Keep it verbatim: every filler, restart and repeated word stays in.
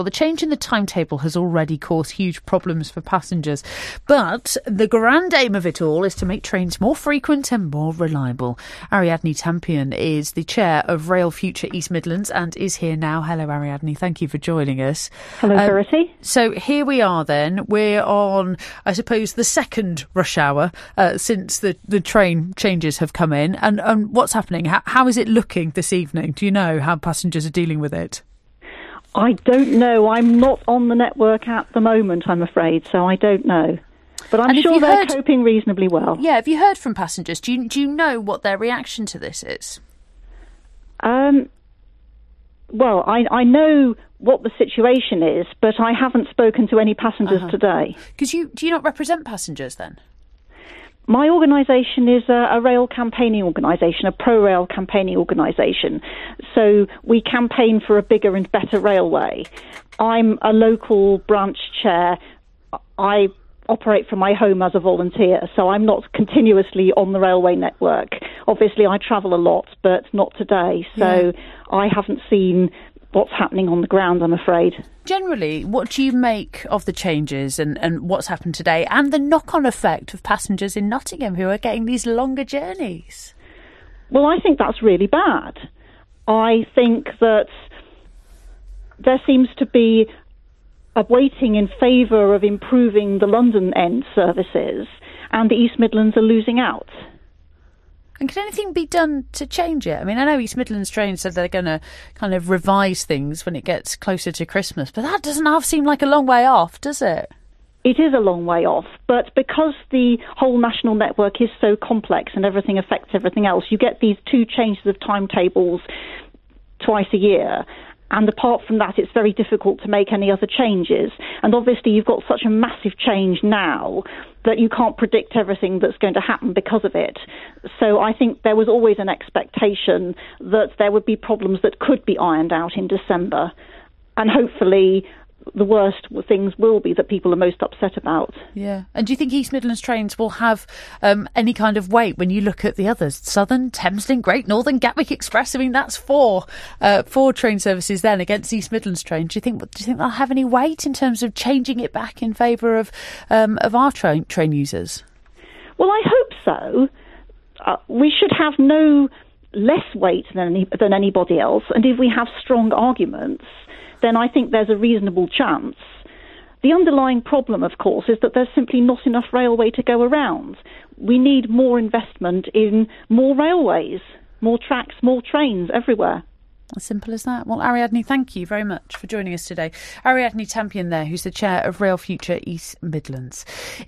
Well, the change in the timetable has already caused huge problems for passengers, but the grand aim of it all is to make trains more frequent and more reliable. Ariadne Tampion is the chair of Rail Future East Midlands and is here now. Hello, Ariadne. Thank you for joining us. Hello, um, Verity. So here we are then. We're on, I suppose, the second rush hour uh, since the, the train changes have come in. And, and what's happening? How, how is it looking this evening? Do you know how passengers are dealing with it? I don't know. I'm not on the network at the moment, I'm afraid, so I don't know. But I'm sure they're heard, coping reasonably well. Yeah, have you heard from passengers? Do you, do you know what their reaction to this is? Um, well, I, I know what the situation is, but I haven't spoken to any passengers uh-huh. today. Because you, do you not represent passengers then? My organisation is a, a rail campaigning organisation, a pro-rail campaigning organisation. So we campaign for a bigger and better railway. I'm a local branch chair. I operate from my home as a volunteer, so I'm not continuously on the railway network. Obviously, I travel a lot, but not today. So yeah. I haven't seen what's happening on the ground, I'm afraid. Generally, what do you make of the changes and, and what's happened today and the knock-on effect of passengers in Nottingham who are getting these longer journeys? Well, I think that's really bad. I think that there seems to be a weighting in favour of improving the London end services, and the East Midlands are losing out. And can anything be done to change it? I mean, I know East Midlands Train said they're going to kind of revise things when it gets closer to Christmas, but that doesn't half seem like a long way off, does it? It is a long way off, but because the whole national network is so complex and everything affects everything else, you get these two changes of timetables twice a year. And apart from that, it's very difficult to make any other changes. And obviously, you've got such a massive change now that you can't predict everything that's going to happen because of it. So I think there was always an expectation that there would be problems that could be ironed out in December. And hopefully, the worst things will be that people are most upset about. Yeah. And do you think East Midlands Trains will have um, any kind of weight when you look at the others? Southern, Thameslink, Great Northern, Gatwick Express. I mean, that's four uh, four train services then against East Midlands Train. Do you think do you think they'll have any weight in terms of changing it back in favour of um, of our train train users? Well, I hope so. Uh, we should have no less weight than any, than anybody else, and if we have strong arguments, then I think there's a reasonable chance. The underlying problem, of course, is that there's simply not enough railway to go around. We need more investment in more railways, more tracks, more trains everywhere. As simple as that. Well, Ariadne, thank you very much for joining us today. Ariadne Tampion there, who's the chair of Rail Future East Midlands.